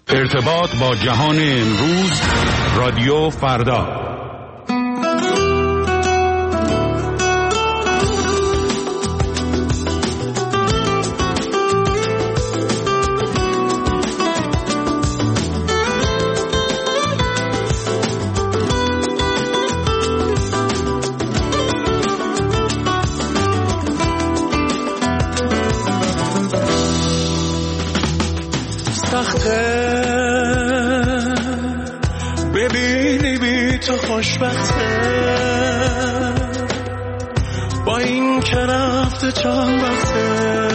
ارتباط با جهان امروز، رادیو فردا. ببینی بی تو خوشبخته، با این که رفته چند وقته،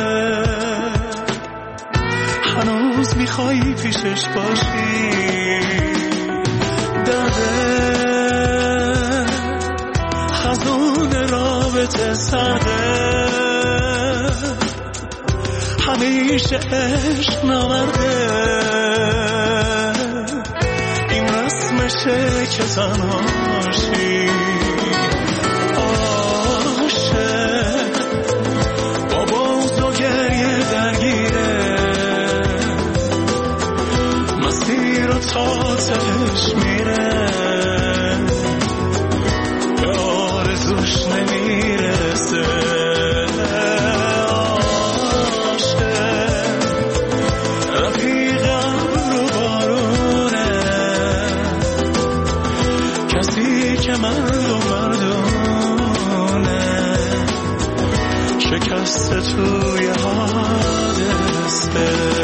هنوز میخوایی پیشش باشی. داده خزون رابطه سرده، همیشه عشق نورده، این رسمشه که تنهاشی. عاشق با بغض و گریه درگیره، مسیر و تا تهش میره، به آرزوش نمیرسه. شکسته توی حادثه.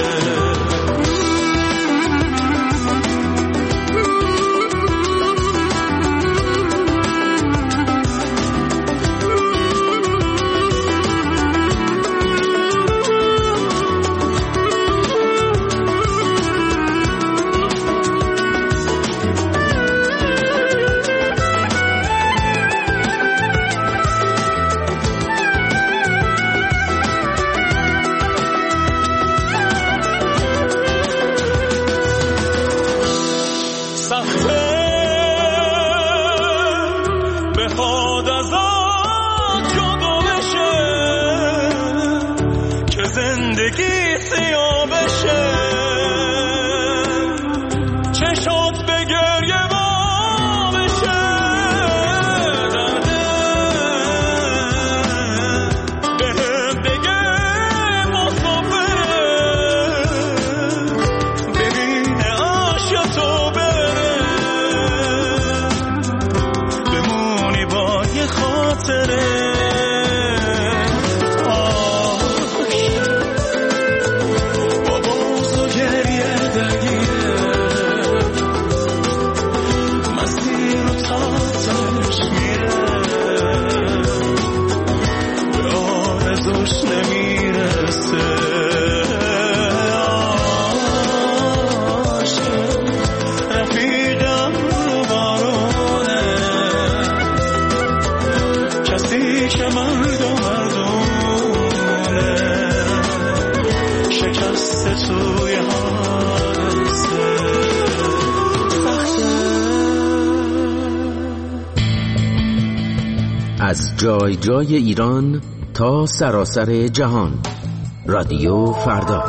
از جای جای ایران تا سراسر جهان، رادیو فردا.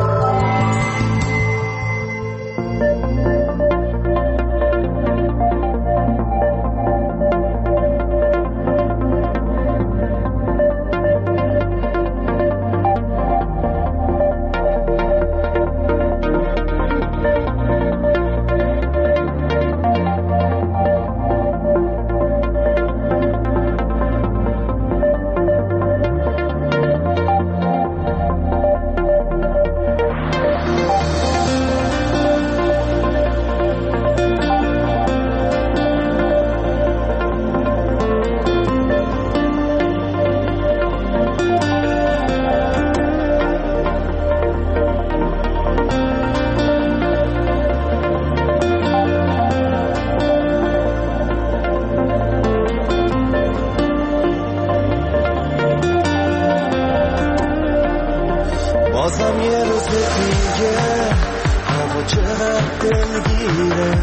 بازم یه روز دیگه هوا چقدر دلگیره،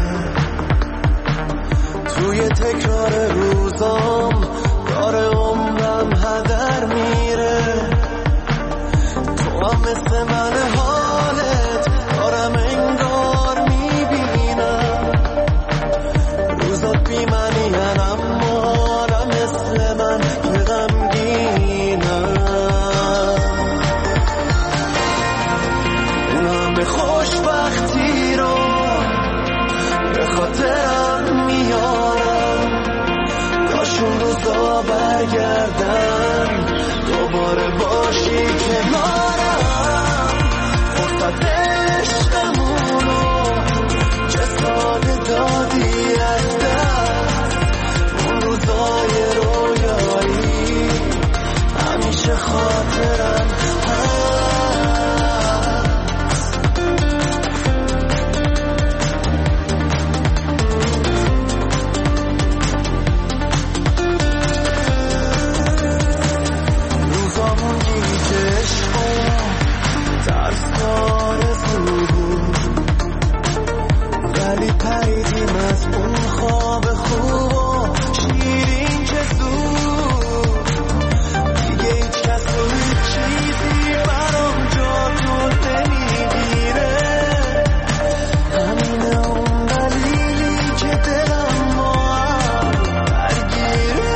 توی تکرار روزام داره عمرم هدر میره. تو هم مثل من حالت دارم انگار همه خوشبختی رو به خاطرم میارم، کاش اون روزا برگردن دوباره باشی کنارم. فرصت عشقمونو چه ساده دادی از دست، اون روزای رویایی همیشه خاطرم هست. روزامون گیجش ترس آرزو بود، ولی پریدیم از اون خواب خوب و شیرین که زود. دیگه هیچ کس و هیچ چیزی برام جا تو نمیگیره، همینه اون دلیلی که دلم با هم درگیره.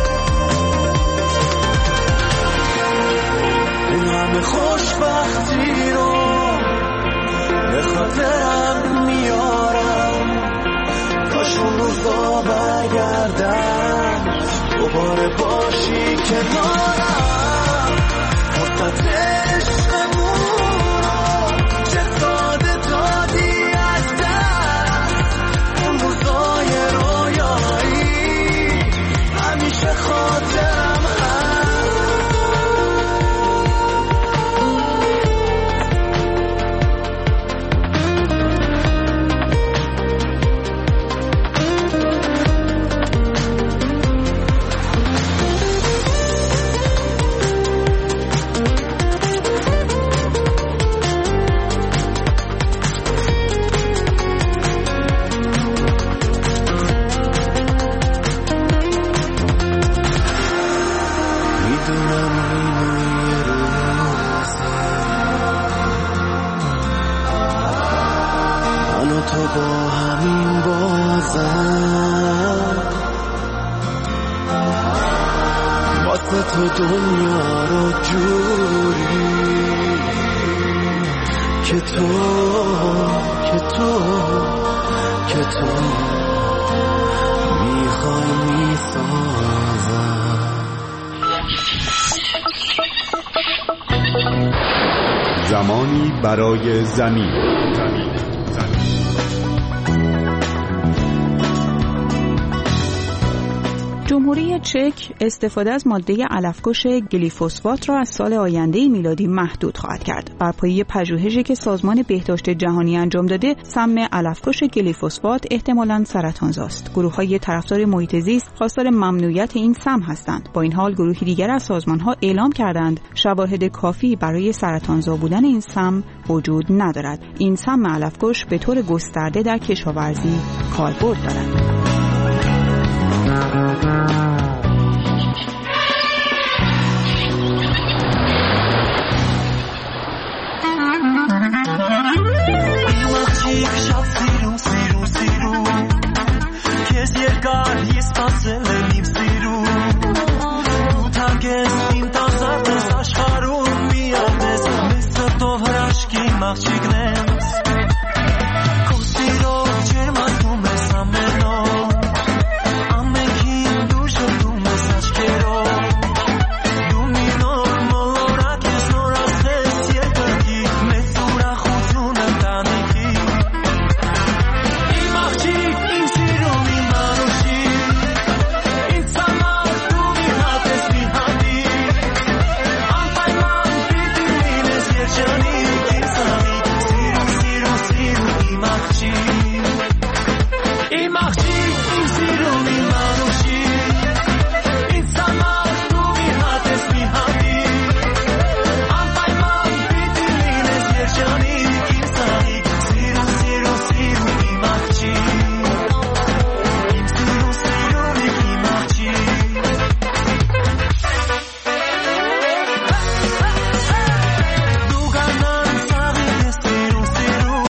این همه خوشبختی رو به خاطرم میارم، کاش اون روزا برگردن دوباره باشی کنارم. فرصت عشقمون رو چه ساده دادی از دست، اون روزای رویایی همیشه خاطرم هست. تو با همین بازم واسه تو دنیا رو جوری که تو میخوای میسازم. زمانی برای زمین. جمهوری چک استفاده از ماده علفکش گلیفوسفات را از سال آینده میلادی محدود خواهد کرد. بر پایه پژوهشی که سازمان بهداشت جهانی انجام داده، سم علفکش گلیفوسفات احتمالاً سرطانزاست. گروه‌های طرفدار محیط زیست خواستار ممنوعیت این سم هستند. با این حال گروهی دیگر از سازمان‌ها اعلام کردند شواهد کافی برای سرطانزا بودن این سم وجود ندارد. این سم علفکش به طور گسترده در کشاورزی کاربرد دارد.